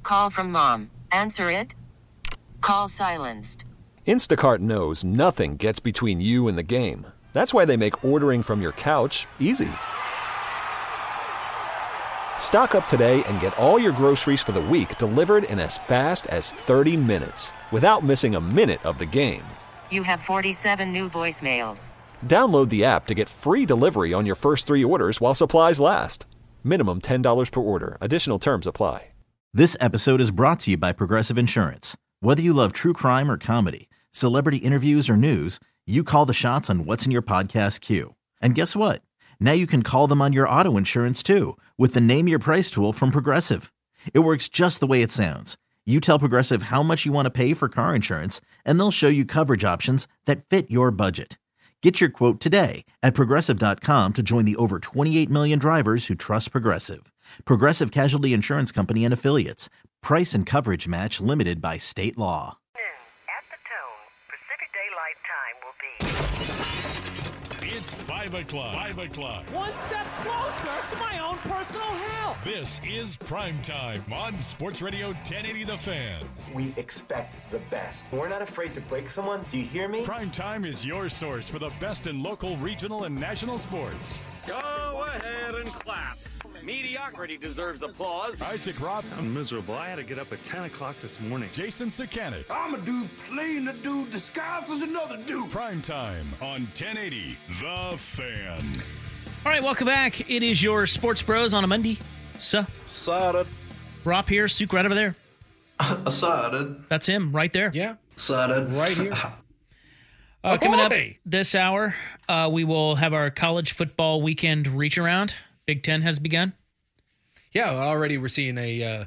Call from mom. Answer it. Call silenced. Instacart knows nothing gets between you and the game. That's why they make ordering from your couch easy. Stock up today and get all your groceries for the week delivered in as fast as 30 minutes without missing a minute of the game. You have 47 new voicemails. Download the app to get free delivery on your first 3 orders while supplies last. Minimum $10 per order. Additional terms apply. This episode is brought to you by Progressive Insurance. Whether you love true crime or comedy, celebrity interviews or news, you call the shots on what's in your podcast queue. And guess what? Now you can call them on your auto insurance too with the Name Your Price tool from Progressive. It works just the way it sounds. You tell Progressive how much you want to pay for car insurance, and they'll show you coverage options that fit your budget. Get your quote today at Progressive.com to join the over 28 million drivers who trust Progressive. Progressive Casualty Insurance Company and Affiliates. Price and coverage match limited by state law. At the tone, Pacific Daylight Time will be. It's 5 o'clock. 5 o'clock. One step closer to my own personal hell. This is Prime Time on Sports Radio 1080 The Fan. We expect the best. We're not afraid to break someone. Do you hear me? Prime Time is your source for the best in local, regional, and national sports. Go ahead and clap. Mediocrity deserves applause. Isaac Robb. I'm miserable. I had to get up at 10 o'clock this morning. Jason Sakanik. I'm a dude playing a dude disguised as another dude. Prime Time on 1080 The Fan. All right, welcome back. It is your Sports Bros on a Monday. Excited. Rob here, Suk right over there. Excited. That's him right there. Yeah. Excited. Right here. Coming up this hour, we will have our college football weekend reach around. Big Ten has begun. Yeah, already we're seeing the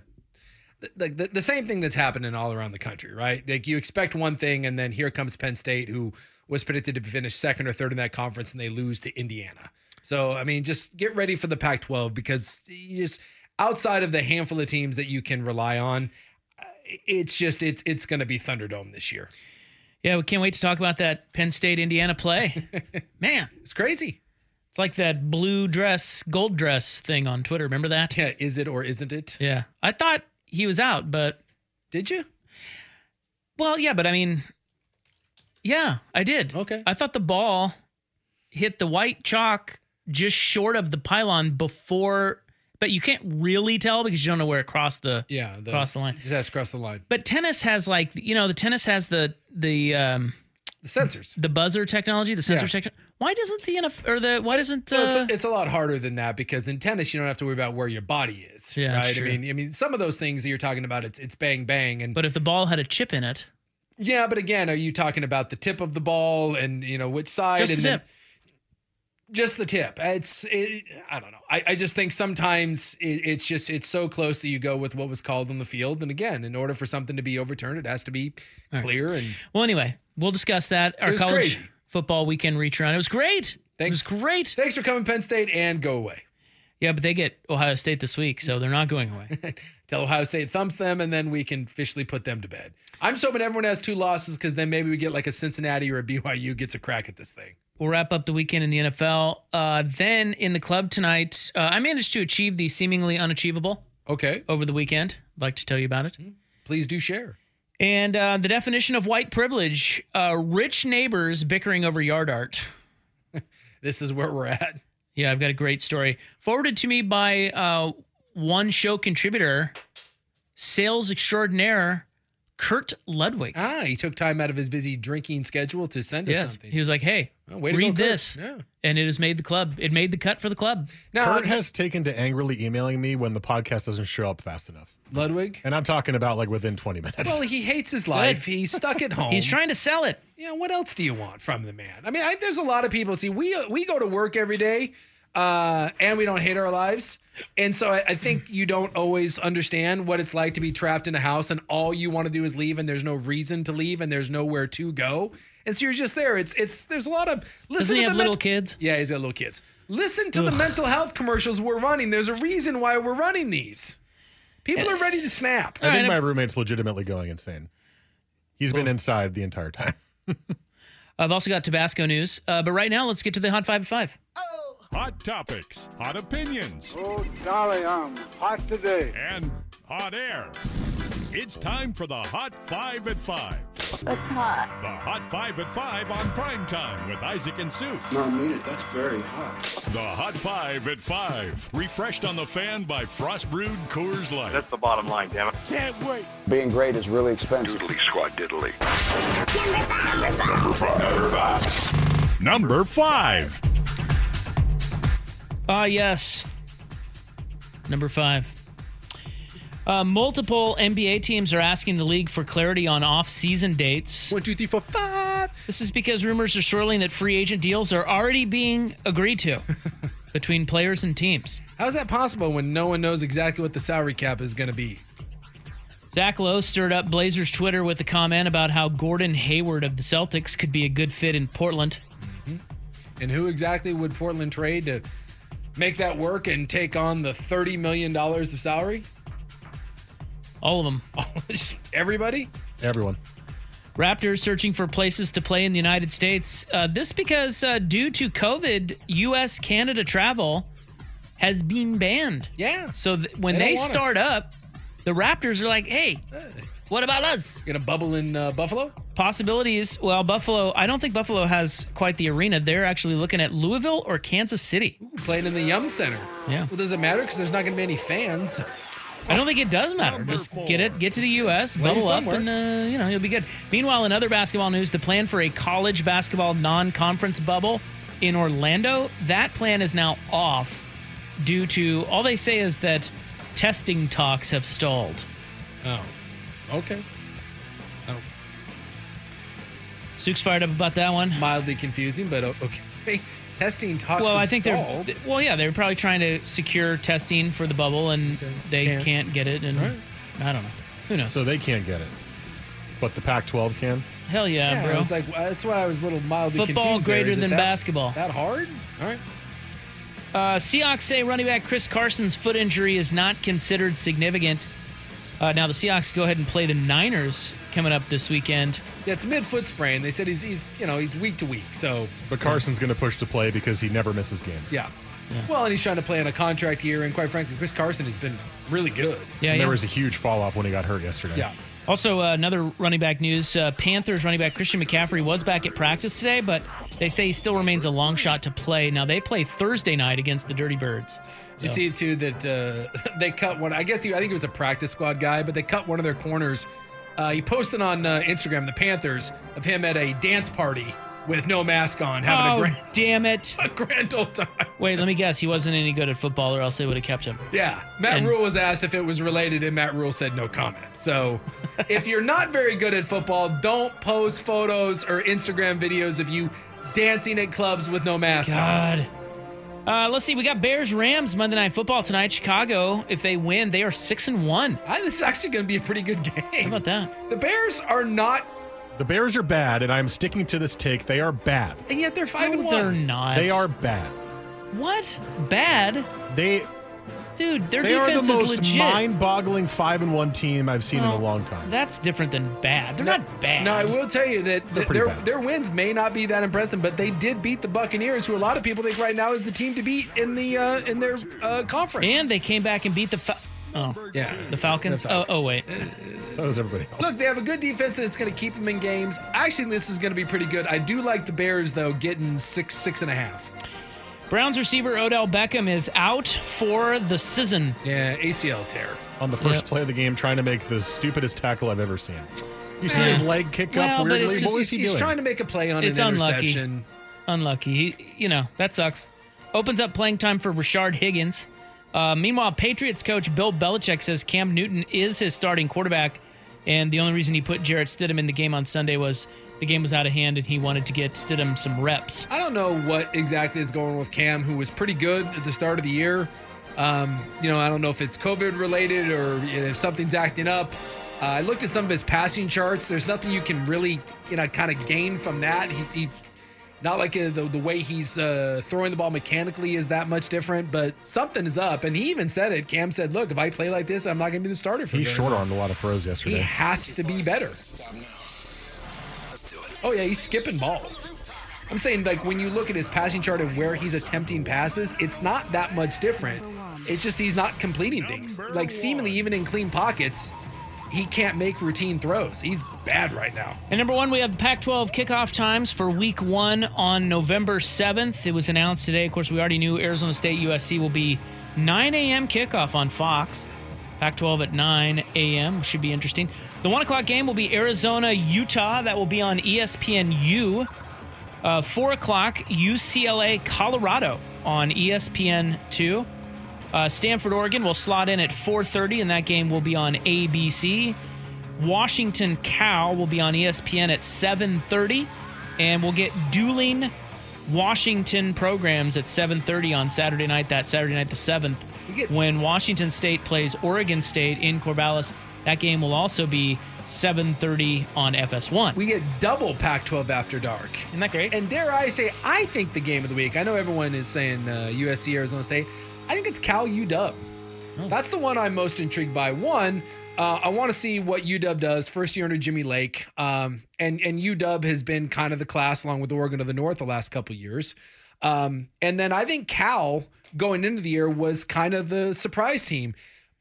same thing that's happening all around the country, right? Like you expect one thing, and then here comes Penn State, who was predicted to finish second or third in that conference, and they lose to Indiana. So, I mean, just get ready for the Pac-12 because you just outside of the handful of teams that you can rely on, it's going to be Thunderdome this year. Yeah, we can't wait to talk about that Penn State-Indiana play. Man, it's crazy. It's like that blue dress, gold dress thing on Twitter. Remember that? Yeah, is it or isn't it? Yeah. I thought he was out, but... Did you? Well, yeah, but I mean... Yeah, I did. Okay. I thought the ball hit the white chalk just short of the pylon before... But you can't really tell because you don't know where it crossed the line. It has to cross the line. But tennis has the tennis has the sensors, the buzzer technology, the sensor technology. Why doesn't the NFL or the why doesn't it's a lot harder than that because in tennis you don't have to worry about where your body is. Yeah, right. Sure. I mean some of those things that you're talking about, it's bang bang. But if the ball had a chip in it. Yeah, but again, are you talking about the tip of the ball and which side? Just the tip. Just the tip. I don't know. I just think sometimes it's so close that you go with what was called on the field. And again, in order for something to be overturned, it has to be clear. Right. And well, anyway, we'll discuss that. Our college football weekend reach around. It was great. Thanks. It was great. Thanks for coming, Penn State, and go away. Yeah, but they get Ohio State this week, so they're not going away. Tell Ohio State thumps them, and then we can officially put them to bed. I'm just hoping everyone has 2 losses because then maybe we get like a Cincinnati or a BYU gets a crack at this thing. We'll wrap up the weekend in the NFL. Then in the club tonight, I managed to achieve the seemingly unachievable. Okay. Over the weekend. I'd like to tell you about it. Please do share. And the definition of white privilege, rich neighbors bickering over yard art. This is where we're at. Yeah, I've got a great story. Forwarded to me by one show contributor, sales extraordinaire, Kurt Ludwig. He took time out of his busy drinking schedule to send us something. He was like, hey, read this. Yeah. And it has made the club. It made the cut for the club. Now, Kurt has taken to angrily emailing me when the podcast doesn't show up fast enough. Ludwig? And I'm talking about like within 20 minutes. Well, he hates his life. He's stuck at home. He's trying to sell it. Yeah, what else do you want from the man? I mean, there's a lot of people. See, we go to work every day and we don't hate our lives. And so I think you don't always understand what it's like to be trapped in a house and all you want to do is leave and there's no reason to leave and there's nowhere to go. And so you're just there. There's a lot of Doesn't he have little kids? Yeah, he's got little kids. Listen to the mental health commercials we're running. There's a reason why we're running these. People are ready to snap. I think my roommate's legitimately going insane. He's been inside the entire time. I've also got Tabasco news. But right now, let's get to the Hot 5 at 5. Hot topics, hot opinions. Oh, golly, I'm hot today. And hot air. It's time for the Hot 5 at 5. That's hot. The Hot 5 at 5 on Prime Time with Isaac and Sue. No, I mean it. That's very hot. The Hot 5 at 5. Refreshed on the fan by Frost Brewed Coors Light. That's the bottom line, damn it. Can't wait. Being great is really expensive. Doodly squad diddly. Number 5. Yes. Number 5. Multiple NBA teams are asking the league for clarity on off-season dates. 1, 2, 3, 4, 5. This is because rumors are swirling that free agent deals are already being agreed to between players and teams. How is that possible when no one knows exactly what the salary cap is going to be? Zach Lowe stirred up Blazers Twitter with a comment about how Gordon Hayward of the Celtics could be a good fit in Portland. Mm-hmm. And who exactly would Portland trade to make that work and take on the $30 million of salary? All of them. Just everybody? Everyone. Raptors searching for places to play in the United States. This because due to COVID, U.S.-Canada travel has been banned. Yeah. So when they start up, the Raptors are like, hey, what about us? Gonna bubble in Buffalo? Possibilities. Well, Buffalo, I don't think Buffalo has quite the arena. They're actually looking at Louisville or Kansas City. Ooh, playing in the Yum Center. Yeah. Well, does it matter? Because there's not going to be any fans. I don't think it does matter. Just get to the U.S., bubble up, and you'll be good. Meanwhile, in other basketball news, the plan for a college basketball non-conference bubble in Orlando, that plan is now off due to, all they say is that testing talks have stalled. Oh, okay. Oh. Sook's fired up about that one. Mildly confusing, but okay. Testing talks well, have I think stalled. they're probably trying to secure testing for the bubble, and they can't get it, and I don't know. Who knows? So they can't get it, but the Pac-12 can? Hell yeah, bro. I was like, that's why I was a little mildly confused. Football greater than basketball. That hard? All right. Seahawks say running back Chris Carson's foot injury is not considered significant. Now the Seahawks go ahead and play the Niners coming up this weekend. Yeah, it's a mid-foot sprain. They said he's week to week. So, but Carson's going to push to play because he never misses games. Yeah. Well, and he's trying to play on a contract year, and quite frankly, Chris Carson has been really good. Yeah, there was a huge fall-off when he got hurt yesterday. Yeah. Also, another running back news, Panthers running back Christian McCaffrey was back at practice today, but they say he still remains a long shot to play. Now, they play Thursday night against the Dirty Birds. You see, too, that they cut one. I think he was a practice squad guy, but they cut one of their corners. He posted on Instagram, the Panthers, of him at a dance party with no mask on, having a grand old time. Wait, let me guess. He wasn't any good at football, or else they would have kept him. Yeah. Matt Rule was asked if it was related, and Matt Rule said no comment. So if you're not very good at football, don't post photos or Instagram videos of you dancing at clubs with no mask on. Let's see. We got Bears-Rams Monday Night Football tonight. Chicago, if they win, they are 6-1. This is actually going to be a pretty good game. How about that? The Bears are not. The Bears are bad, and I'm sticking to this take. They are bad. And yet they're 5-1. They're not. They are bad. What? Bad? Dude, their defense is legit. They are the most mind-boggling 5-1 team I've seen in a long time. That's different than bad. They're not bad. No, I will tell you that their wins may not be that impressive, but they did beat the Buccaneers, who a lot of people think right now is the team to beat in their conference. And they came back and beat the Falcons. Oh, wait. So does everybody else. Look, they have a good defense that's going to keep them in games. Actually, this is going to be pretty good. I do like the Bears, though, getting 6.5. Browns receiver Odell Beckham is out for the season. Yeah, ACL tear. On the first play of the game, trying to make the stupidest tackle I've ever seen. You see his leg kick up weirdly? What was he doing? He's trying to make a play on an interception. Unlucky. That sucks. Opens up playing time for Rashard Higgins. Meanwhile, Patriots coach Bill Belichick says Cam Newton is his starting quarterback, and the only reason he put Jarrett Stidham in the game on Sunday was the game was out of hand and he wanted to get Stidham some reps. I don't know what exactly is going on with Cam, who was pretty good at the start of the year. I don't know if it's COVID related or if something's acting up. I looked at some of his passing charts. There's nothing you can really, kind of gain from that. He not like the way he's throwing the ball mechanically is that much different, but something is up. And he even said it. Cam said, look, if I play like this, I'm not going to be the starter for He short-armed a lot of throws yesterday. He has to be better. Oh, yeah, he's skipping balls. I'm saying, like, when you look at his passing chart and where he's attempting passes, it's not that much different. It's just he's not completing things. Like seemingly even in clean pockets, he can't make routine throws. He's bad right now. And number one, we have Pac-12 kickoff times for week 1 on November 7th. It was announced today. Of course, we already knew Arizona State USC will be 9 a.m. kickoff on Fox. Pac-12 at 9 a.m. Should be interesting. The 1 o'clock game will be Arizona-Utah. That will be on ESPNU. 4 o'clock, UCLA-Colorado on ESPN2. Stanford, Oregon will slot in at 4:30, and that game will be on ABC. Washington, Cal will be on ESPN at 7:30, and we'll get dueling Washington programs at 7:30 on Saturday night, that Saturday night the 7th, when Washington State plays Oregon State in Corvallis. That game will also be 7:30 on FS1. We get double Pac-12 After Dark. Isn't that great? And dare I say, I think the game of the week, I know everyone is saying USC, Arizona State. I think it's Cal UW. Oh. That's the one I'm most intrigued by. One, I want to see what UW does first year under Jimmy Lake. And UW has been kind of the class along with Oregon of the North the last couple years. And then I think Cal going into the year was kind of the surprise team.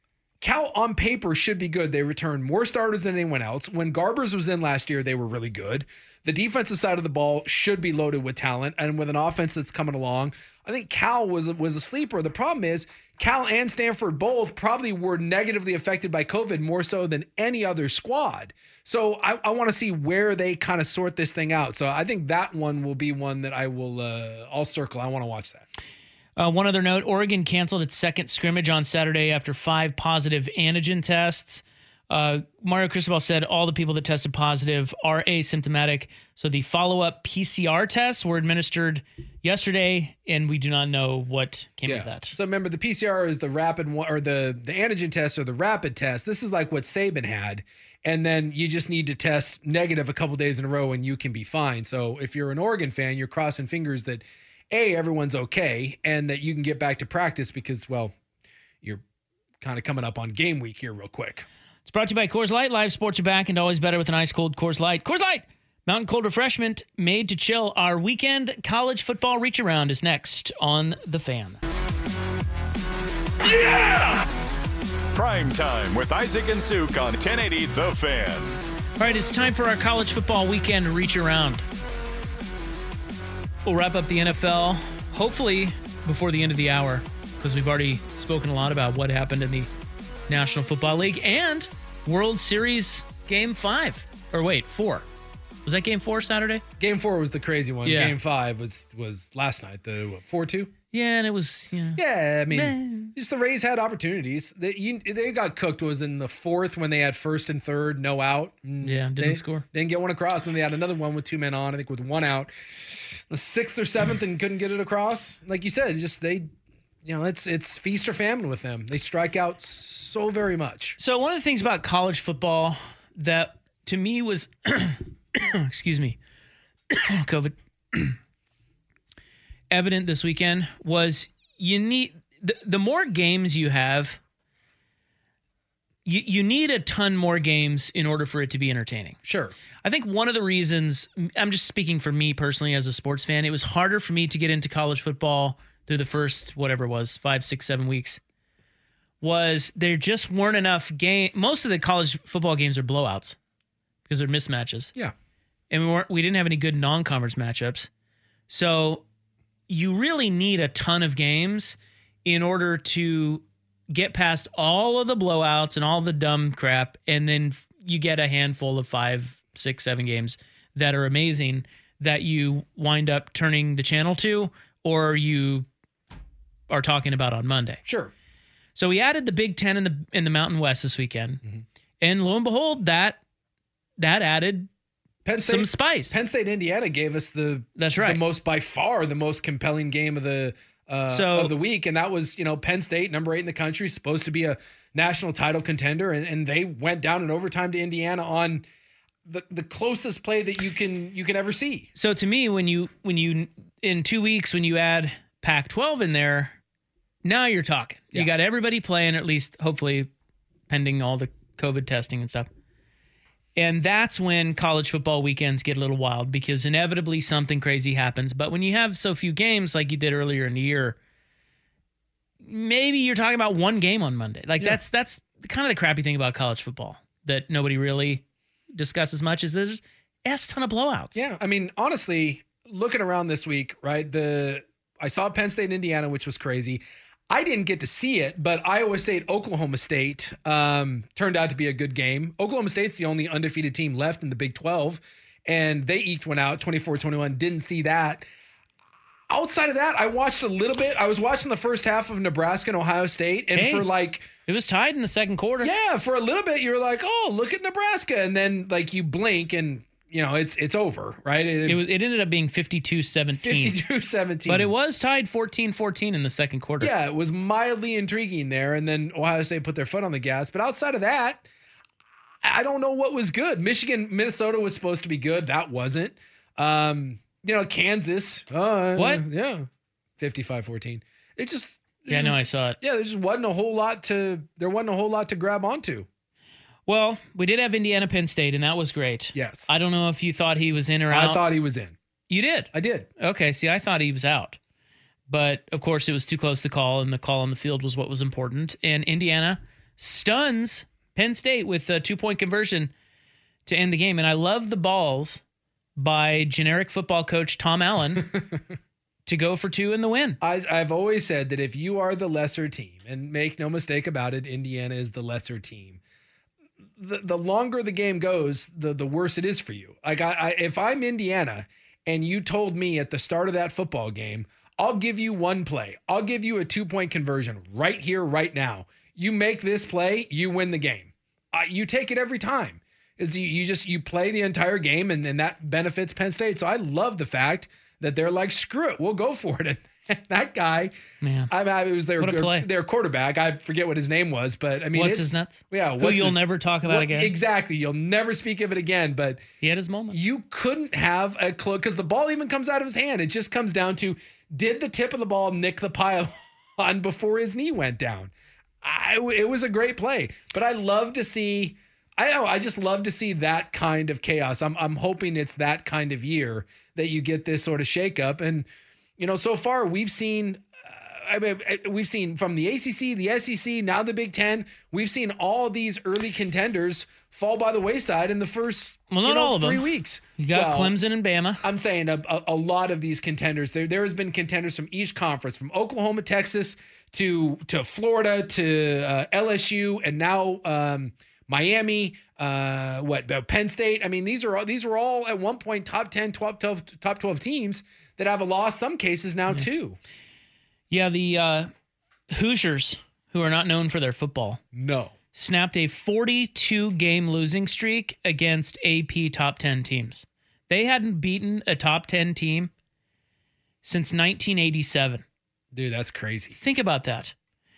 Cal on paper should be good. They returned more starters than anyone else. When Garbers was in last year, they were really good. The defensive side of the ball should be loaded with talent, and with an offense that's coming along, I think Cal was a sleeper. The problem is Cal and Stanford both probably were negatively affected by COVID more so than any other squad. So I want to see where they kind of sort this thing out. So I think that one will be one that I'll circle. I want to watch that. One other note, Oregon canceled its second scrimmage on Saturday after 5 positive antigen tests. Mario Cristobal said all the people that tested positive are asymptomatic. So the follow-up PCR tests were administered yesterday, and we do not know what came of that. So remember, the PCR is the rapid one, or the antigen test or the rapid test. This is like what Saban had. And then you just need to test negative a couple days in a row and you can be fine. So if you're an Oregon fan, you're crossing fingers that everyone's okay and that you can get back to practice because, well, you're kind of coming up on game week here real quick. It's brought to you by Coors Light. Live sports are back and always better with an ice cold Coors Light. Coors Light, mountain cold refreshment made to chill. Our weekend college football reach around is next on The Fan. Yeah! Prime time with Isaac and Suk on 1080 The Fan. All right, it's time for our college football weekend reach around. We'll wrap up the NFL, hopefully before the end of the hour, because we've already spoken a lot about what happened in the National Football League and World Series Game 5. Or wait, 4. Was that Game 4 Saturday? Game 4 was the crazy one. Yeah. Game 5 was last night, the 4-2? Yeah, and it was, Yeah, I mean, just the Rays had opportunities. They got cooked was in the 4th when they had 1st and 3rd, no out. Yeah, didn't score. Didn't get one across. Then they had another one with 2 men on, I think with 1 out. The 6th or 7th and couldn't get it across. Like you said, just it's feast or famine with them. They strike out so very much. So one of the things about college football that to me was, excuse me, COVID, evident this weekend was you need, the more games you have, you need a ton more games in order for it to be entertaining. Sure. I think one of the reasons, I'm just speaking for me personally as a sports fan, it was harder for me to get into college football through the first, whatever it was, 5, 6, 7 weeks, was there just weren't enough most of the college football games are blowouts because they're mismatches. Yeah. And we didn't have any good non-conference matchups. So you really need a ton of games in order to get past all of the blowouts and all the dumb crap, and then you get a handful of 5, 6, 7 games that are amazing that you wind up turning the channel to, or you are talking about on Monday. Sure. So we added the Big Ten in the Mountain West this weekend, and lo and behold, that added some spice. Penn State, Indiana gave us that's right, by far the most compelling game of the week, and that was Penn State, number 8 in the country, supposed to be a national title contender, and they went down in overtime to Indiana on the closest play that you can ever see. So to me, when you in 2 weeks when you add Pac-12 in there, now you're talking. Yeah. You got everybody playing, at least hopefully pending all the COVID testing and stuff. And that's when college football weekends get a little wild because inevitably something crazy happens. But when you have so few games like you did earlier in the year, maybe you're talking about one game on Monday. Like that's kind of the crappy thing about college football that nobody really discusses much is there's a ton of blowouts. Yeah. I mean, honestly, looking around this week, right? I saw Penn State and Indiana, which was crazy. I didn't get to see it, but Iowa State, Oklahoma State turned out to be a good game. Oklahoma State's the only undefeated team left in the Big 12, and they eked one out 24-21. Didn't see that. Outside of that, I watched a little bit. I was watching the first half of Nebraska and Ohio State, and it was tied in the second quarter. Yeah, for a little bit, you were like, "Oh, look at Nebraska," and then like you blink and it's over, right? It ended up being 52-17. 52-17. But it was tied 14-14 in the second quarter. Yeah, it was mildly intriguing there, and then Ohio State put their foot on the gas. But outside of that, I don't know what was good. Michigan, Minnesota was supposed to be good. That wasn't. Kansas. What? Yeah. 55-14. It just. I saw it. Yeah, there just wasn't a whole lot to grab onto. Well, we did have Indiana Penn State, and that was great. Yes. I don't know if you thought he was in or out. I thought he was in. You did? I did. Okay, see, I thought he was out. But, of course, it was too close to call, and the call on the field was what was important. And Indiana stuns Penn State with a 2-point conversion to end the game. And I love the balls by generic football coach Tom Allen to go for 2 in the win. I've always said that if you are the lesser team, and make no mistake about it, Indiana is the lesser team, the longer the game goes, the worse it is for you. Like if I'm Indiana and you told me at the start of that football game, I'll give you one play. I'll give you a 2-point conversion right here, right now. You make this play, you win the game. You take it every time. You play the entire game, and then that benefits Penn State. So I love the fact that they're like, screw it, we'll go for it. And that guy, man, it was their quarterback. I forget what his name was, but I mean, what's his nuts? Yeah, who you'll never talk about again. Exactly, you'll never speak of it again. But he had his moment. You couldn't have a clue because the ball even comes out of his hand. It just comes down to, did the tip of the ball nick the pylon before his knee went down? It was a great play, but I love to see. I just love to see that kind of chaos. I'm hoping it's that kind of year that you get this sort of shakeup. And so far we've seen from the ACC, the SEC, now the Big Ten. We've seen all these early contenders fall by the wayside in the first not all of 3 them. weeks. You got Clemson and Bama. I'm saying a lot of these contenders. There has been contenders from each conference, from Oklahoma, Texas to Florida to LSU, and now Miami, Penn State. I mean, these were all at one point top 10, top 12 teams that have a loss, some cases now too. Yeah, the Hoosiers, who are not known for their football, snapped a 42-game losing streak against AP top 10 teams. They hadn't beaten a top 10 team since 1987. Dude, that's crazy. Think about that.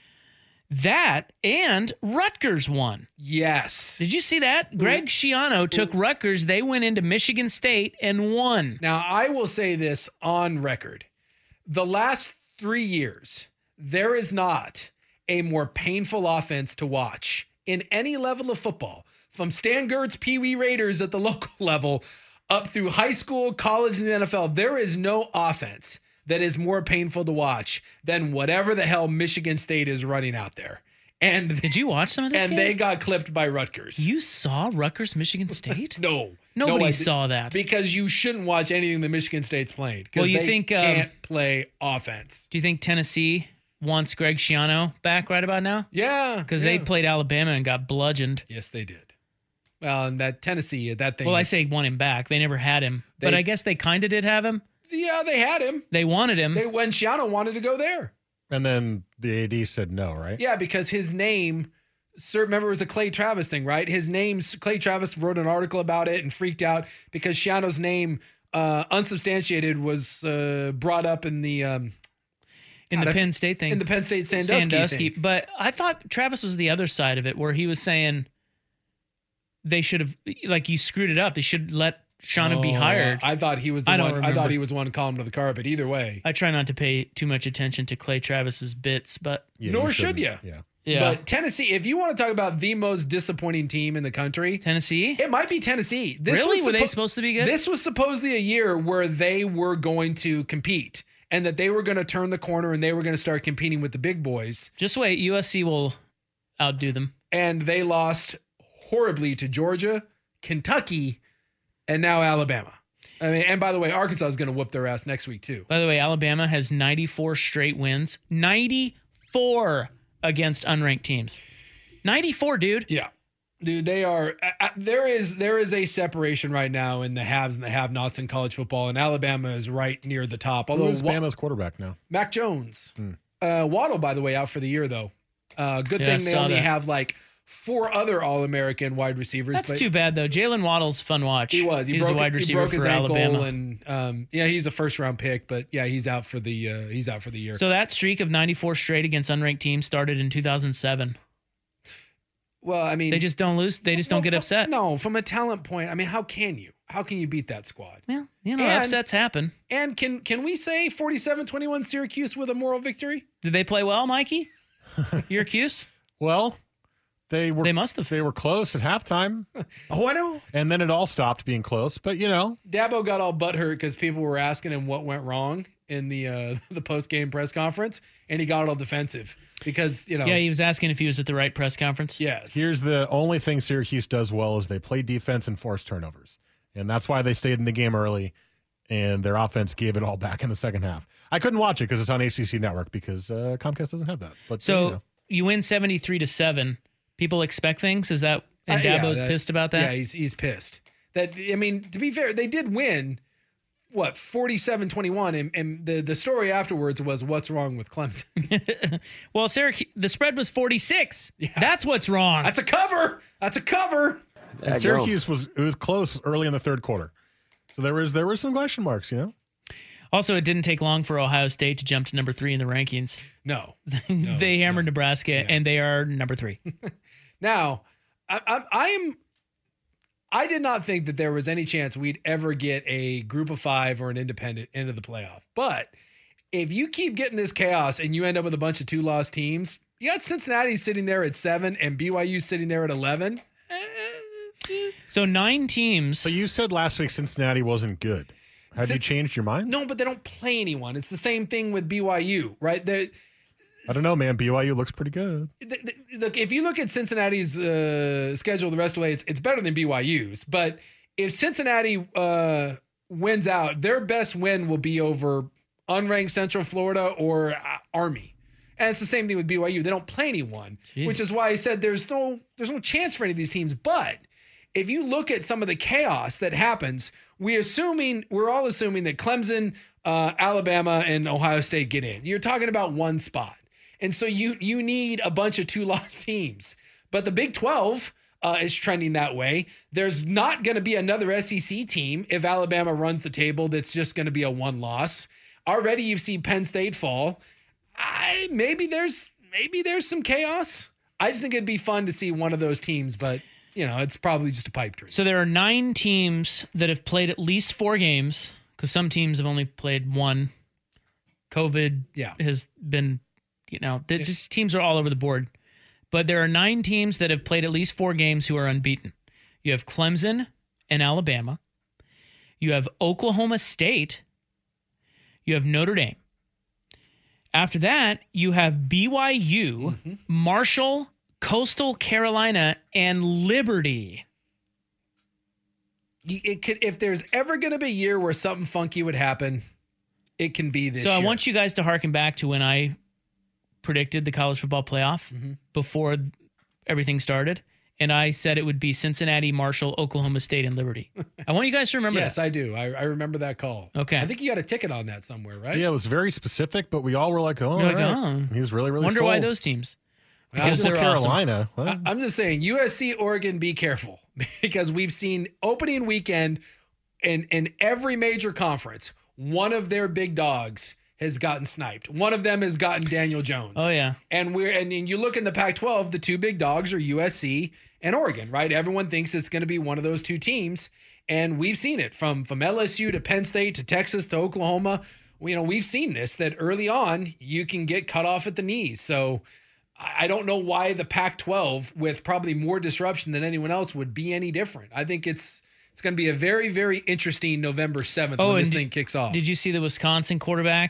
That and Rutgers won. Yes. Did you see that? Greg Schiano took Rutgers. They went into Michigan State and won. Now, I will say this on record. The last 3 years, there is not a more painful offense to watch in any level of football, from Stan Gertz Pee Wee Raiders at the local level up through high school, college, and the NFL. There is no offense that is more painful to watch than whatever the hell Michigan State is running out there. And did you watch some of this And game? They got clipped by Rutgers. You saw Rutgers, Michigan State? No. Nobody saw that. Because you shouldn't watch anything that Michigan State's played. Well, you they think can't play offense. Do you think Tennessee wants Greg Schiano back right about now? Yeah. Because they played Alabama and got bludgeoned. Yes, they did. Well, and that Tennessee, that thing. Well, I say want him back. They never had him. But I guess they kind of did have him. Yeah, they had him. They wanted him. When Schiano wanted to go there. And then the AD said no, right? Yeah, because his name, remember it was a Clay Travis thing, right? His name, Clay Travis wrote an article about it and freaked out because Schiano's name, unsubstantiated, was brought up in the Penn State thing. In the Penn State Sandusky thing. But I thought Travis was the other side of it, where he was saying they should have, like, you screwed it up. They should let Schiano be hired. I thought he was the one. I thought he was one calling to the carpet. Either way, I try not to pay too much attention to Clay Travis's bits, but nor should you. Yeah. But Tennessee, if you want to talk about the most disappointing team in the country, Tennessee, it might be Tennessee. Were they supposed to be good? This was supposedly a year where they were going to compete and that they were going to turn the corner and they were going to start competing with the big boys. Just wait. USC will outdo them. And they lost horribly to Georgia, Kentucky, and now Alabama. I mean, and by the way, Arkansas is going to whoop their ass next week too. By the way, Alabama has 94 straight wins. 94 against unranked teams. 94, dude. Yeah. Dude, they are there is a separation right now in the haves and the have-nots in college football, and Alabama is right near the top. Although who's Bama's quarterback now? Mac Jones. Waddle, by the way, out for the year though. Good thing they only have like 4 other All-American wide receivers. That's too bad though. Jalen Waddle's fun watch. He was. He's a wide receiver for Alabama, and he's a first-round pick, but yeah, he's out for the year. So that streak of 94 straight against unranked teams started in 2007. Well, I mean, they just don't lose. They just don't get upset. No, from a talent point, I mean, how can you? How can you beat that squad? Well, upsets happen. And can we say 47-21 Syracuse with a moral victory? Did they play well, Mikey? Syracuse? Well, they must have. They were close at halftime. Oh, I know. And then it all stopped being close. But Dabo got all butthurt because people were asking him what went wrong in the post-game press conference, and he got all defensive because Yeah, he was asking if he was at the right press conference. Yes. Here's the only thing Syracuse does well is they play defense and force turnovers, and that's why they stayed in the game early, and their offense gave it all back in the second half. I couldn't watch it because it's on ACC Network because Comcast doesn't have that. But so you win 73-7. People expect things. Is that and Dabo's pissed about that? Yeah, he's pissed. That I mean, to be fair, they did win. What, 47-21, and the story afterwards was what's wrong with Clemson. Well, Syracuse, the spread was 46. Yeah. That's what's wrong. That's a cover. And Syracuse was close early in the third quarter, so there were some question marks. Also, it didn't take long for Ohio State to jump to number 3 in the rankings. No, they hammered Nebraska, and they are number 3. Now, I did not think that there was any chance we'd ever get a group of 5 or an independent into the playoff. But if you keep getting this chaos and you end up with a bunch of 2-loss teams, you got Cincinnati sitting there at 7 and BYU sitting there at 11. So 9 teams. So you said last week Cincinnati wasn't good. Have you changed your mind? No, but they don't play anyone. It's the same thing with BYU, right? I don't know, man. BYU looks pretty good. Look, if you look at Cincinnati's schedule the rest of the way, it's better than BYU's. But if Cincinnati wins out, their best win will be over unranked Central Florida or Army. And it's the same thing with BYU. They don't play anyone, which is why I said there's no chance for any of these teams. But if you look at some of the chaos that happens, we're all assuming that Clemson, Alabama, and Ohio State get in. You're talking about one spot. And so you need a bunch of 2-loss teams. But the Big 12 is trending that way. There's not going to be another SEC team if Alabama runs the table that's just going to be a 1-loss. Already you've seen Penn State fall. Maybe there's some chaos. I just think it'd be fun to see one of those teams, but it's probably just a pipe dream. So there are 9 teams that have played at least 4 games because some teams have only played 1. COVID has been, just teams are all over the board. But there are 9 teams that have played at least 4 games who are unbeaten. You have Clemson and Alabama. You have Oklahoma State. You have Notre Dame. After that, you have BYU, Marshall, Coastal Carolina, and Liberty. If there's ever going to be a year where something funky would happen, it can be this year. So I want you guys to harken back to when I predicted the college football playoff before everything started. And I said it would be Cincinnati, Marshall, Oklahoma State, and Liberty. I want you guys to remember yes, that. I do. I remember that call. Okay. I think you got a ticket on that somewhere, right? Yeah, it was very specific, but we all were like, oh, You're right. He's really, really Wonder sold. why those teams. Because they're Carolina. Awesome. I'm just saying, USC, Oregon, be careful. Because we've seen opening weekend in every major conference, one of their big dogs has gotten sniped. One of them has gotten Daniel Jones. Oh, yeah. And you look in the Pac-12, the 2 big dogs are USC and Oregon, right? Everyone thinks it's going to be one of those 2 teams. And we've seen it from LSU to Penn State to Texas to Oklahoma. We've seen this, that early on you can get cut off at the knees. So I don't know why the Pac-12, with probably more disruption than anyone else, would be any different. I think it's going to be a very, very interesting November 7th when this thing kicks off. Did you see the Wisconsin quarterback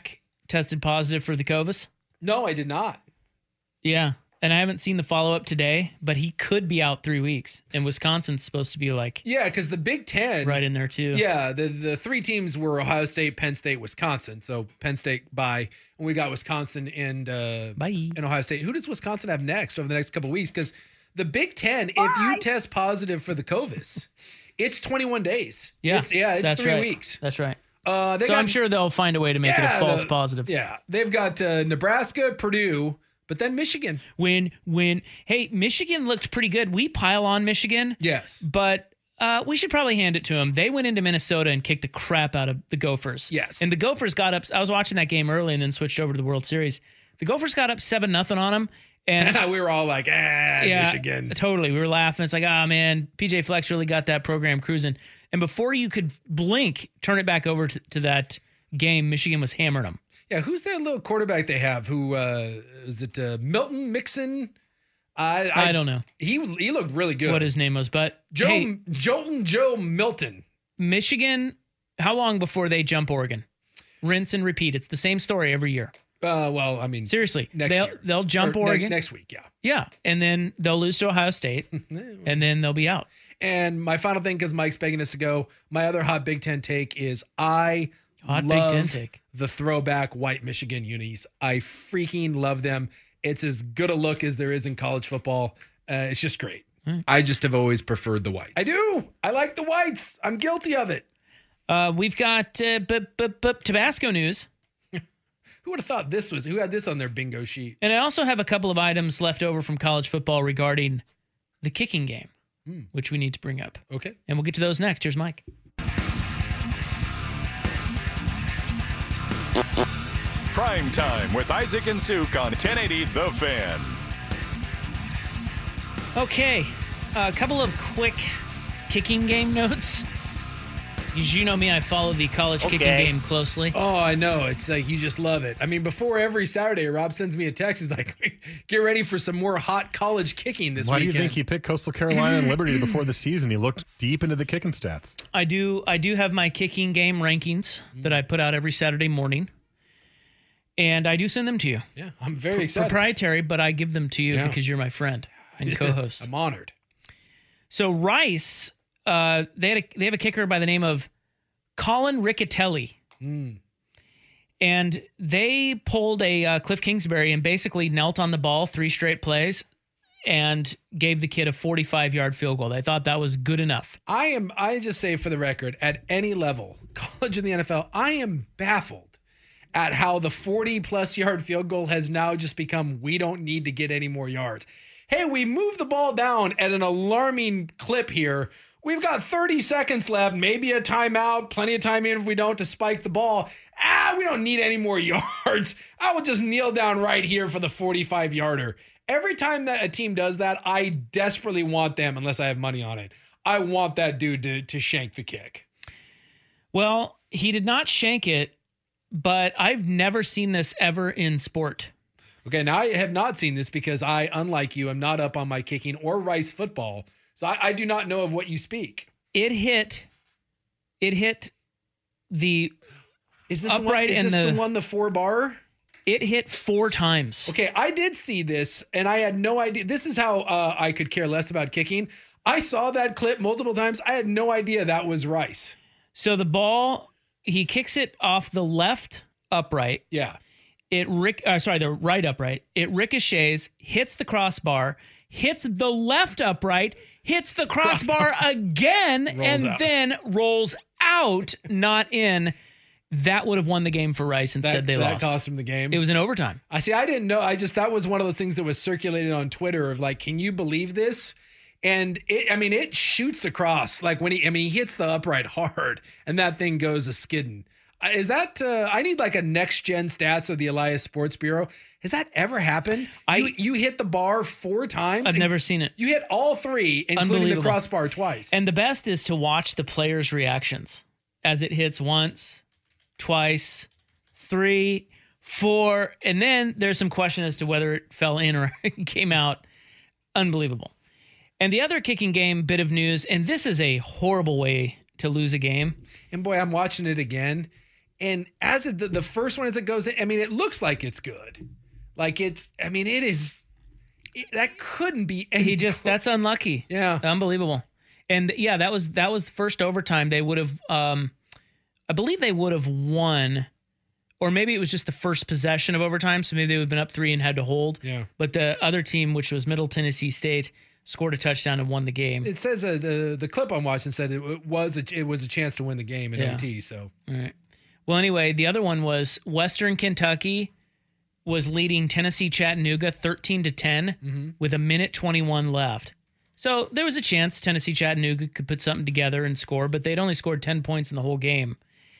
tested positive for the COVID. No, I did not. Yeah. And I haven't seen the follow-up today, but he could be out 3 weeks. And Wisconsin's supposed to be like... Yeah, because the Big Ten... Right in there, too. Yeah, the 3 teams were Ohio State, Penn State, Wisconsin. So Penn State, bye. And we got Wisconsin and Ohio State. Who does Wisconsin have next over the next couple of weeks? Because the Big Ten, if you test positive for the COVID, it's 21 days. Yeah, it's 3 weeks. That's right. I'm sure they'll find a way to make it a false positive. Yeah, they've got Nebraska, Purdue... But then Michigan. Hey, Michigan looked pretty good. We pile on Michigan. Yes. But we should probably hand it to them. They went into Minnesota and kicked the crap out of the Gophers. Yes. And the Gophers got up. I was watching that game early and then switched over to the World Series. The Gophers got up 7-0 on them. And we were all like, Michigan. Totally. We were laughing. It's like, man, PJ Flex really got that program cruising. And before you could blink, turn it back over to that game, Michigan was hammering them. Yeah, who's that little quarterback they have? Who is it? Milton Mixon? I don't know. He looked really good. What his name was, but Joe Milton. Michigan. How long before they jump Oregon? Rinse and repeat. It's the same story every year. Well, I mean, seriously, year. They'll jump Oregon next week. Yeah, yeah, and then they'll lose to Ohio State, and then they'll be out. And my final thing, because Mike's begging us to go, my other hot Big Ten take is Big Ten take. The throwback white Michigan unis. I freaking love them. It's as good a look as there is in college football. It's just great. I just have always preferred the whites. I do. I like the whites. I'm guilty of it. We've got Tabasco news. Who would have thought who had this on their bingo sheet? And I also have a couple of items left over from college football regarding the kicking game, which we need to bring up. Okay. And we'll get to those next. Here's Mike. Prime Time with Isaac and Suk on 1080 The Fan. Okay, a couple of quick kicking game notes. As you know me, I follow the college kicking game closely. Oh, I know. It's like you just love it. I mean, before every Saturday, Rob sends me a text. He's like, get ready for some more hot college kicking this weekend. Why do you think he picked Coastal Carolina and Liberty before the season? He looked deep into the kicking stats. I do have my kicking game rankings that I put out every Saturday morning. And I do send them to you. Yeah, I'm very excited. Proprietary, but I give them to you because you're my friend and co-host. I'm honored. So Rice, they have a kicker by the name of Colin Riccatelli. And they pulled a Cliff Kingsbury and basically knelt on the ball 3 straight plays and gave the kid a 45-yard field goal. They thought that was good enough. I just say for the record, at any level, college and the NFL, I am baffled at how the 40-plus yard field goal has now just become, we don't need to get any more yards. Hey, we moved the ball down at an alarming clip here. We've got 30 seconds left, maybe a timeout, plenty of time in if we don't to spike the ball. We don't need any more yards. I will just kneel down right here for the 45-yarder. Every time that a team does that, I desperately want them, unless I have money on it, I want that dude to shank the kick. Well, he did not shank it, but I've never seen this ever in sport. Okay, now I have not seen this because I, unlike you, am not up on my kicking or Rice football. So I do not know of what you speak. It hit the upright and the 4-bar? It hit 4 times. Okay, I did see this, and I had no idea. This is how I could care less about kicking. I saw that clip multiple times. I had no idea that was Rice. So the ball, he kicks it off the left upright. Yeah. The right upright. It ricochets, hits the crossbar, hits the left upright, hits the crossbar again, then rolls out, not in. That would have won the game for Rice. Instead, they lost. That cost him the game. It was in overtime. I didn't know. That was one of those things that was circulated on Twitter of like, can you believe this? And it shoots across. Like when he hits the upright hard and that thing goes a skidding. Is that, I need like a next gen stats of the Elias Sports Bureau. Has that ever happened? You hit the bar 4 times? I've never seen it. You hit all 3, including the crossbar twice. And the best is to watch the players' reactions as it hits once, twice, 3, 4, and then there's some question as to whether it fell in or came out. Unbelievable. And the other kicking game bit of news, and this is a horrible way to lose a game. And boy, I'm watching it again. And as the first one as it goes in, I mean, it looks like it's good. Like it is. That couldn't be. That's unlucky. Yeah, unbelievable. And yeah, that was first overtime. They would have, I believe they would have won, or maybe it was just the first possession of overtime. So maybe they would have been up 3 and had to hold. Yeah. But the other team, which was Middle Tennessee State, scored a touchdown and won the game. It says the clip I'm watching said it was a chance to win the game in OT. So. All right. Well, anyway, the other one was Western Kentucky was leading Tennessee Chattanooga 13-10 with 1:21 left. So there was a chance Tennessee Chattanooga could put something together and score, but they'd only scored 10 points in the whole game.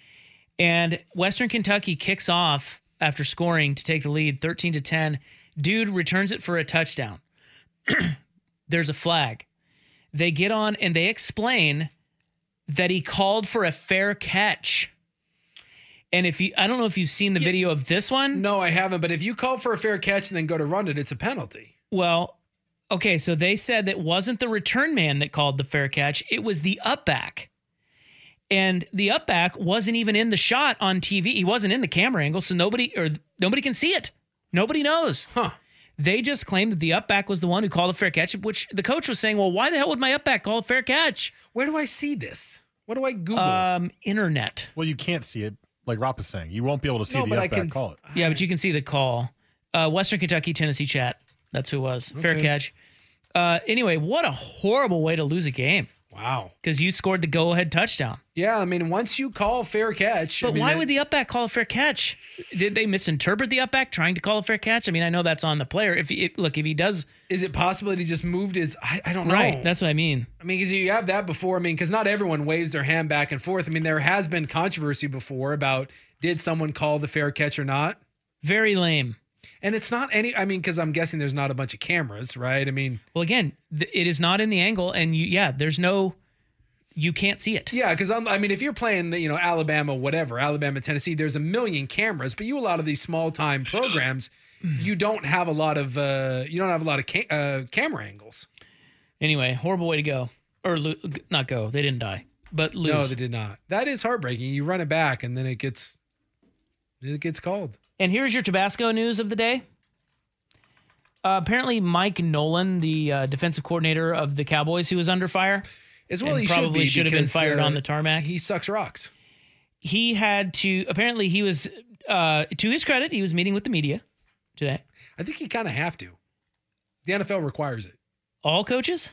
And Western Kentucky kicks off after scoring to take the lead 13-10. Dude returns it for a touchdown. There's a flag. They get on and they explain that he called for a fair catch. And I don't know if you've seen the video of this one. No, I haven't. But if you call for a fair catch and then go to run it, it's a penalty. Well, okay. So they said that wasn't the return man that called the fair catch. It was the upback. And the upback wasn't even in the shot on TV. He wasn't in the camera angle. So nobody can see it. Nobody knows. Huh. They just claimed that the upback was the one who called a fair catch, which the coach was saying, well, why the hell would my upback call a fair catch? Where do I see this? What do I Google? Internet. Well, you can't see it. Like Rob is saying, you won't be able to see the upback call it. Yeah, but you can see the call. Western Kentucky, Tennessee Chat. That's who it was. Okay. Fair catch. Anyway, what a horrible way to lose a game. Wow. Because you scored the go-ahead touchdown. Yeah, I mean, once you call fair catch. But why would the upback call a fair catch? Did they misinterpret the upback trying to call a fair catch? I mean, I know that's on the player. If he does. Is it possible that he just moved his. I don't know. Right, that's what I mean. I mean, because you have that before. I mean, because not everyone waves their hand back and forth. I mean, there has been controversy before about did someone call the fair catch or not? Very lame. And it's not because I'm guessing there's not a bunch of cameras, right? I mean. Well, again, it is not in the angle, and there's no. You can't see it. Yeah, because if you're playing, Alabama, Tennessee, there's a million cameras, but a lot of these small time programs, you don't have a lot of camera angles. Anyway, horrible way to go, or not go. They didn't die, but lose. No, they did not. That is heartbreaking. You run it back, and then it gets called. And here's your Tabasco news of the day. Apparently, Mike Nolan, the defensive coordinator of the Cowboys, who was under fire. As well, he probably should have been fired on the tarmac. He sucks rocks. He had to. Apparently, he was. To his credit, he was meeting with the media today. I think you kind of have to. The NFL requires it. All coaches?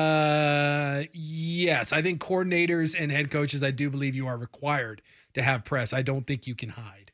Yes. I think coordinators and head coaches, I do believe you are required to have press. I don't think you can hide.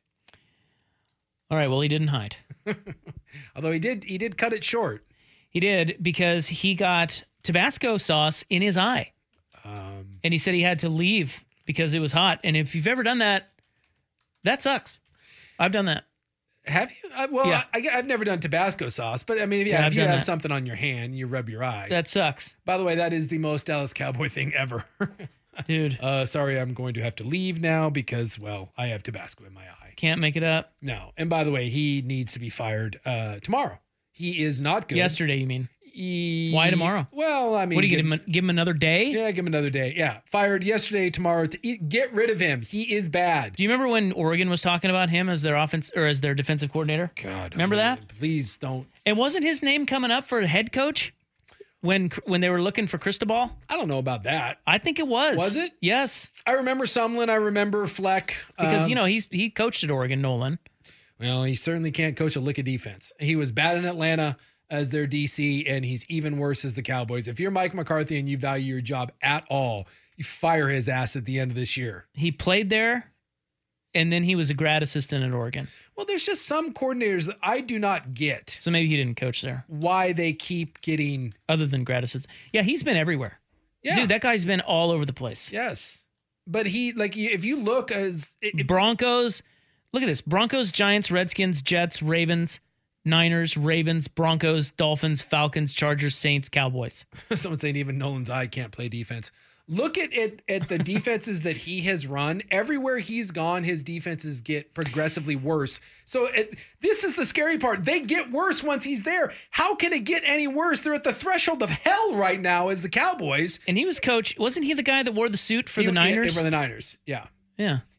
All right. Well, he didn't hide. Although he did cut it short. He did, because he got Tabasco sauce in his eye. And he said he had to leave because it was hot. And if you've ever done that, that sucks. I've done that. Have you? Yeah. I've never done Tabasco sauce, but I mean, if you have something on your hand, you rub your eye. That sucks. By the way, that is the most Dallas Cowboy thing ever. Dude. Sorry, I'm going to have to leave now because, I have Tabasco in my eye. Can't make it up. No. And by the way, he needs to be fired tomorrow. He is not good. Yesterday, you mean? Why tomorrow? Well, I mean, what do you give him another day? Yeah, give him another day. Yeah, fired yesterday, tomorrow. Get rid of him. He is bad. Do you remember when Oregon was talking about him as their offense or as their defensive coordinator? God, remember that? Please don't. And wasn't his name coming up for head coach when they were looking for Cristobal? I don't know about that. I think it was. Was it? Yes. I remember Sumlin. I remember Fleck. Because he coached at Oregon, Nolan. Well, he certainly can't coach a lick of defense. He was bad in Atlanta as their DC, and he's even worse as the Cowboys. If you're Mike McCarthy and you value your job at all, you fire his ass at the end of this year. He played there, and then he was a grad assistant at Oregon. Well, there's just some coordinators that I do not get. So maybe he didn't coach there. Why they keep getting... Other than grad assistant. Yeah, he's been everywhere. Yeah. Dude, that guy's been all over the place. Yes. But if you look as... Broncos, look at this. Broncos, Giants, Redskins, Jets, Ravens... Niners, Ravens, Broncos, Dolphins, Falcons, Chargers, Saints, Cowboys. Someone saying even Nolan's eye can't play defense. Look at the defenses that he has run. Everywhere he's gone, his defenses get progressively worse. So this is the scary part. They get worse once he's there. How can it get any worse? They're at the threshold of hell right now as the Cowboys. And he was coach. Wasn't he the guy that wore the suit for the Niners? For the Niners, yeah. Yeah.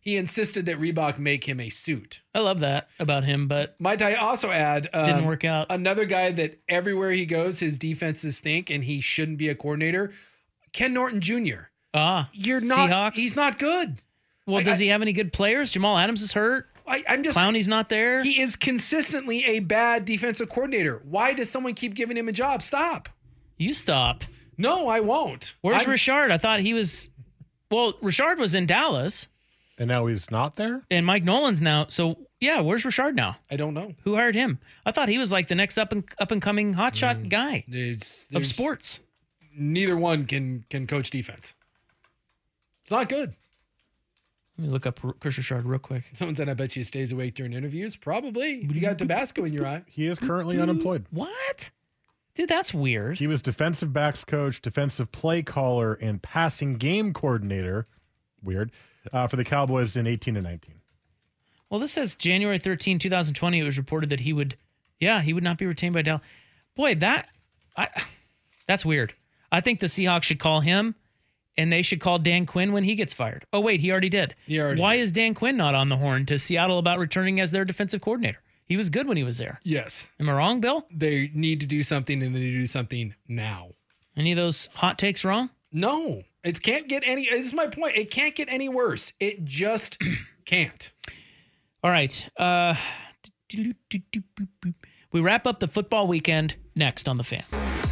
he insisted that Reebok make him a suit. I love that about him, but might I also add, didn't work out. Another guy that everywhere he goes, his defenses stink and he shouldn't be a coordinator, Ken Norton Jr. You're not, Seahawks? He's not good. Well, does he have any good players? Jamal Adams is hurt. I'm just Clowney's not there. He is consistently a bad defensive coordinator. Why does someone keep giving him a job? Stop. You stop. No, I won't. Where's Richard? I thought he was. Well, Richard was in Dallas. And now he's not there? And Mike Nolan's now. So, yeah, where's Richard now? I don't know. Who hired him? I thought he was like the next up and coming hotshot guy of sports. Neither one can coach defense. It's not good. Let me look up Chris Richard real quick. Someone said, I bet you he stays awake during interviews. Probably. You got Tabasco in your eye. He is currently unemployed. What? Dude, that's weird. He was defensive backs coach, defensive play caller, and passing game coordinator. Weird. For the Cowboys in 18 and 19. Well, this says January 13, 2020. It was reported that he would not be retained by Dallas. Boy, that's weird. I think the Seahawks should call him, and they should call Dan Quinn when he gets fired. Oh, wait, he already did. Why is Dan Quinn not on the horn to Seattle about returning as their defensive coordinator? He was good when he was there. Yes. Am I wrong, Bill? They need to do something, and they need to do something now. Any of those hot takes wrong? No. It can't get any. This is my point. It can't get any worse. It just can't. All right. We wrap up the football weekend next on The Fan.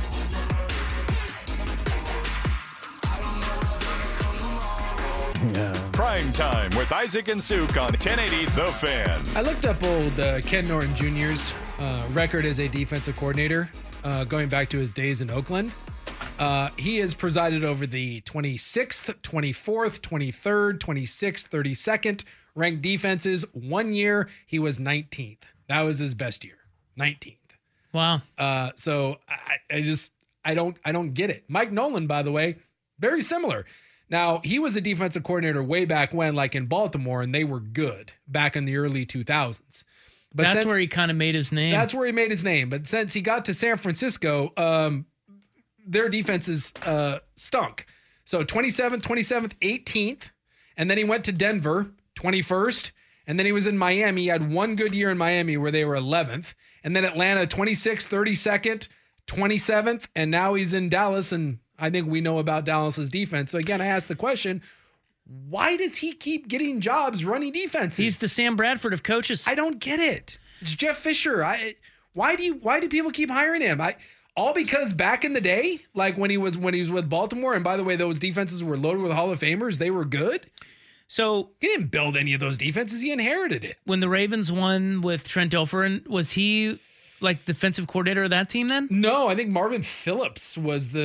Prime time with Isaac and Suk on 1080 The Fan. I looked up old Ken Norton Jr.'s record as a defensive coordinator, going back to his days in Oakland. He has presided over the 26th, 24th, 23rd, 26th, 32nd ranked defenses. 1 year, he was 19th. That was his best year, 19th. Wow. So I don't get it. Mike Nolan, by the way, very similar. Now, he was a defensive coordinator way back when, like in Baltimore, and they were good back in the early 2000s. But that's where he kind of made his name. That's where he made his name. But since he got to San Francisco, their defenses stunk. So 27th, 18th, and then he went to Denver, 21st, and then he was in Miami. He had one good year in Miami where they were 11th, and then Atlanta, 26th, 32nd, 27th, and now he's in Dallas, and I think we know about Dallas's defense. So again, I ask the question, why does he keep getting jobs running defenses? He's the Sam Bradford of coaches. I don't get it. It's Jeff Fisher. Why do people keep hiring him? All because back in the day, like when he was with Baltimore, and by the way, those defenses were loaded with Hall of Famers, they were good. So he didn't build any of those defenses. He inherited it. When the Ravens won with Trent Dilfer, was he like defensive coordinator of that team then? No, I think Marvin Lewis,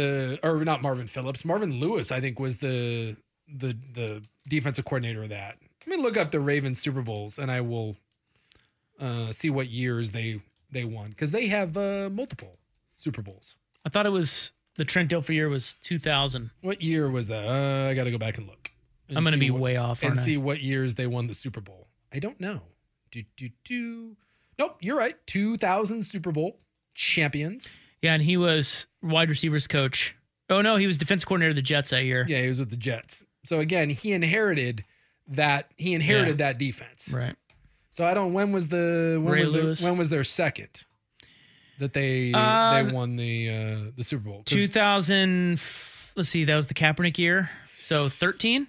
I think was the defensive coordinator of that. Let me look up the Ravens Super Bowls and I will see what years they won, because they have multiple Super Bowls. I thought it was the Trent Dilfer year was 2000. What year was that? I got to go back and look. I'm going to be way off, and see what years they won the Super Bowl. I don't know. Nope, you're right. 2000 Super Bowl champions. Yeah, and he was wide receivers coach. Oh, no, he was defense coordinator of the Jets that year. Yeah, he was with the Jets. So, again, he inherited that defense. Right. So, when was their second that they won the Super Bowl? 2000, let's see, that was the Kaepernick year. So, 13?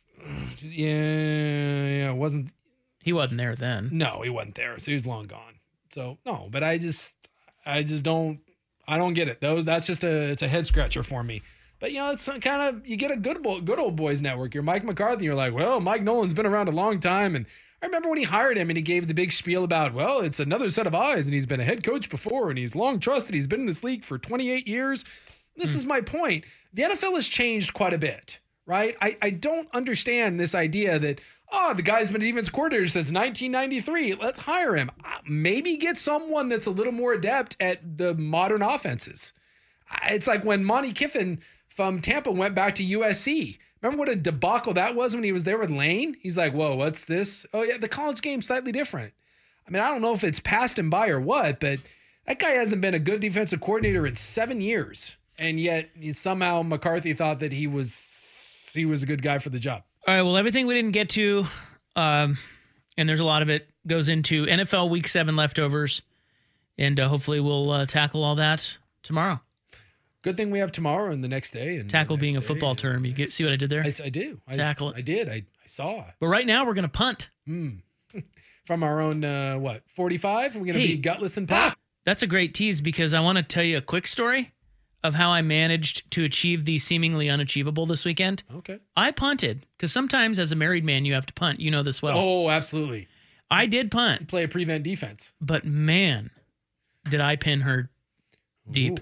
Yeah, it wasn't. He wasn't there then. No, he wasn't there. So he was long gone. So no, but I just don't get it. That's just it's a head scratcher for me. But it's kind of, you get a good old boys network. You're Mike McCarthy. You're like, well, Mike Nolan's been around a long time, and I remember when he hired him and he gave the big spiel about, well, it's another set of eyes, and he's been a head coach before, and he's long trusted. He's been in this league for 28 years. This is my point. The NFL has changed quite a bit, right? I don't understand this idea that, the guy's been a defense coordinator since 1993. Let's hire him. Maybe get someone that's a little more adept at the modern offenses. It's like when Monty Kiffin from Tampa went back to USC. Remember what a debacle that was when he was there with Lane? He's like, whoa, what's this? Oh, yeah, the college game's slightly different. I mean, I don't know if it's passed him by or what, but that guy hasn't been a good defensive coordinator in 7 years. And yet somehow McCarthy thought that he was a good guy for the job. All right, well, everything we didn't get to And there's a lot of it goes into NFL Week 7 leftovers. And hopefully we'll tackle all that tomorrow. Good thing we have tomorrow and the next day. And tackle being a football term. You see what I did there? I do. Tackle it. I did. I saw. But right now we're going to punt. From our own, 45? We're going to be gutless and punt. That's a great tease because I want to tell you a quick story of how I managed to achieve the seemingly unachievable this weekend. Okay. I punted because sometimes as a married man, you have to punt. You know this well. Oh, absolutely. I did punt. You play a prevent defense. But man, did I pin her deep.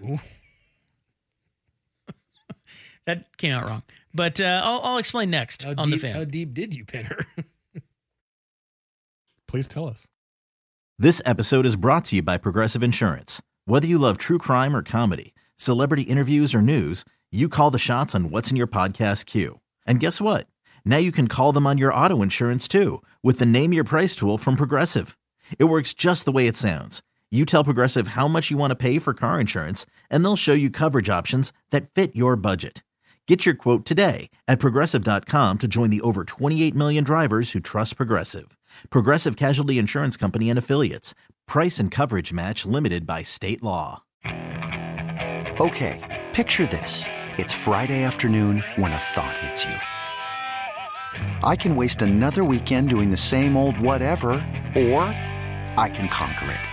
That came out wrong. But I'll explain next on the fan. How deep did you pin her? Please tell us. This episode is brought to you by Progressive Insurance. Whether you love true crime or comedy, celebrity interviews or news, you call the shots on what's in your podcast queue. And guess what? Now you can call them on your auto insurance too with the Name Your Price tool from Progressive. It works just the way it sounds. You tell Progressive how much you want to pay for car insurance, and they'll show you coverage options that fit your budget. Get your quote today at Progressive.com to join the over 28 million drivers who trust Progressive. Progressive Casualty Insurance Company and Affiliates. Price and coverage match limited by state law. Okay, picture this. It's Friday afternoon when a thought hits you. I can waste another weekend doing the same old whatever, or I can conquer it.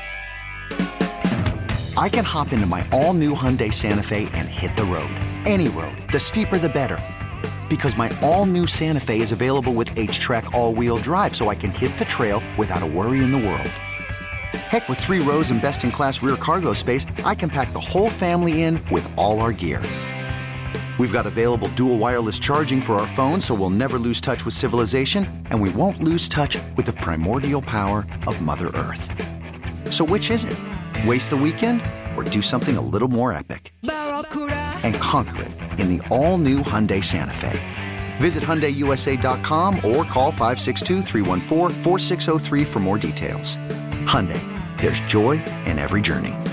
I can hop into my all-new Hyundai Santa Fe and hit the road. Any road. The steeper, the better. Because my all-new Santa Fe is available with H-Track all-wheel drive, so I can hit the trail without a worry in the world. Heck, with 3 rows and best-in-class rear cargo space, I can pack the whole family in with all our gear. We've got available dual wireless charging for our phones, so we'll never lose touch with civilization, and we won't lose touch with the primordial power of Mother Earth. So which is it? Waste the weekend or do something a little more epic? And conquer it in the all-new Hyundai Santa Fe. Visit HyundaiUSA.com or call 562-314-4603 for more details. Hyundai, there's joy in every journey.